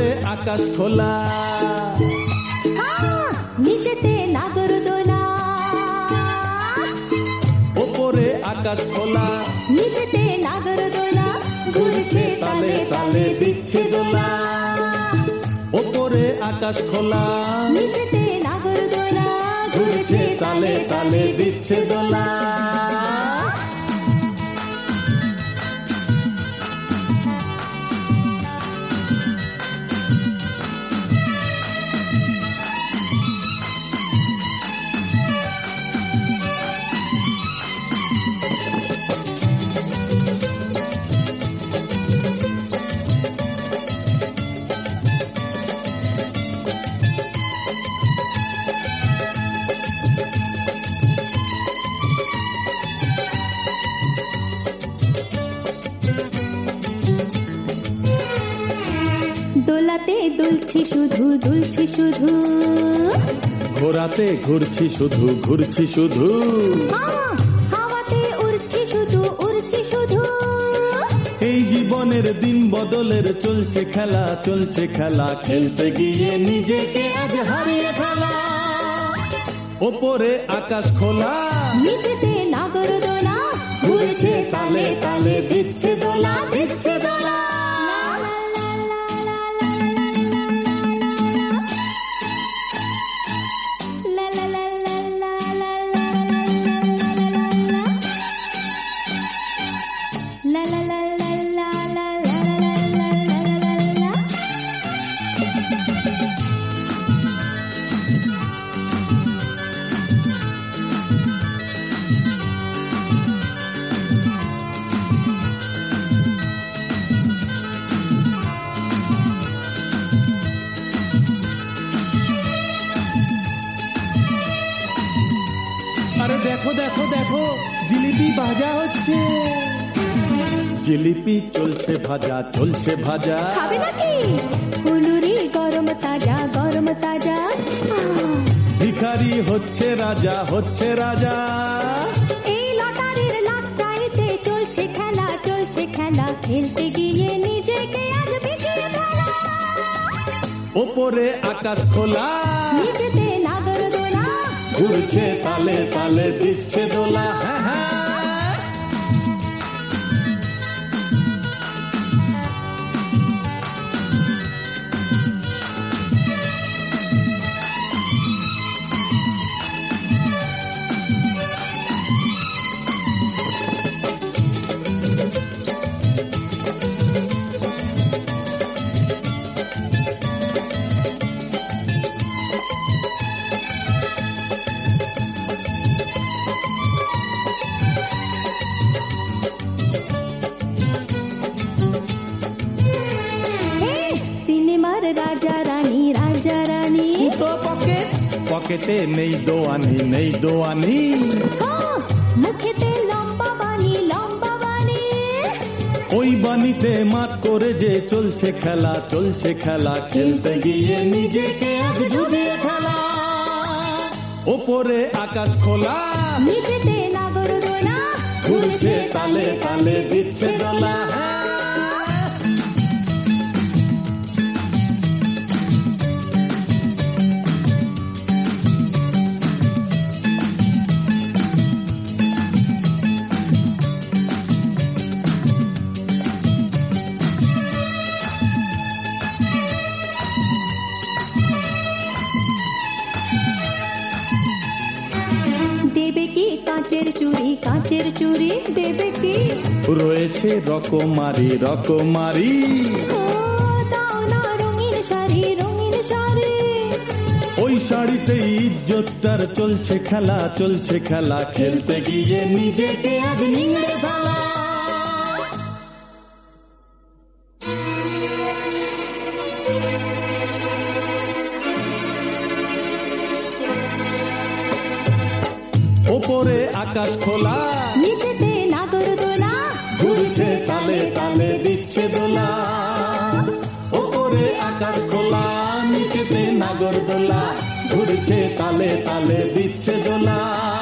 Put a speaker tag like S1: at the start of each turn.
S1: ওপরে আকাশ খোলা,
S2: নিচেতে নাগরদোলা।
S1: ওপরে আকাশ খোলা,
S2: নিচেতে নাগরদোলা, ঘুরছে তালে তালে দিচ্ছে দোলা।
S1: ওপরে আকাশ খোলা,
S2: নিচেতে নাগরদোলা,
S1: ঘুরছে তালে তালে দিচ্ছে দোলা।
S2: দোলাতে দুলছি শুধু, দুলছি শুধু,
S1: ঘোরাতে ঘুরছি শুধু, ঘুরছি শুধু,
S2: হাওয়াতে উড়ছি শুধু, উড়ছি শুধু।
S1: এই জীবনের দিন বদলের চলছে খেলা, চলছে খেলা, খেলতে গিয়ে নিজেকে আজ হারিয়ে ফেলা। ওপরে আকাশ খোলা,
S2: নিচেতে নাগরদোলা, ঘুরছে তালে তালে দিচ্ছে দোলা, দিচ্ছে দোলা।
S1: আরে দেখো দেখো দেখো, জিলিপি ভাজা হচ্ছে, জিলিপি চলছে ভাজা, চলছে ভাজা।
S2: খাবে নাকি? ফুলুরি গরম তাজা, গরম তাজা।
S1: ভিখারি হচ্ছে রাজা, হচ্ছে রাজা।
S2: এই লটারির লাখটাইতে চলছে খেলা, চলছে খেলা, খেলতে গিয়ে নিজেকে আজ বিকিয়ে ফেলা।
S1: ওপরে আকাশ খোলা,
S2: নিচেতে নাগরদোলা,
S1: ঘুরছে তালে তালে দিচ্ছে দোলা। হ্যাঁ হ্যাঁ,
S2: সিনেমার রাজা রানী, রাজা রানী।
S1: তো পকেট, পকেটে নেই দোয়ানি, নেই দোয়ানি।
S2: মুখেতে লম্বা বানি, লম্বা বানি।
S1: ওই বানিতে মাঠ করে যে চলছে খেলা, চলছে খেলা, খেলতে গিয়ে নিজেকে আজ ডুবিয়ে ফেলা। ওপরে আকাশ খোলা,
S2: নিচেতে নাগরদোলা,
S1: ঘুরছে তালে তালে দিচ্ছে দোলা।
S2: দেবে কি কাঁচের চুড়ি, কাঁচের চুড়ি দেবে কি?
S1: রয়েছে রকমারি, রকমারি।
S2: ও দাও না রঙিন শাড়ি, রঙিন শাড়ি।
S1: ওই শাড়িতে ইজ্জতটার চলছে খেলা, চলছে খেলা, খেলতে গিয়ে নিজেকে আজ নিংড়ে ফেলা। ওপরে আকাশ খোলা,
S2: নিচেতে নাগরদোলা,
S1: ঘুরছে তালে তালে দিচ্ছে দোলা। ওপরে আকাশ খোলা, নিচেতে নাগরদোলা, ঘুরছে তালে তালে দিচ্ছে দোলা।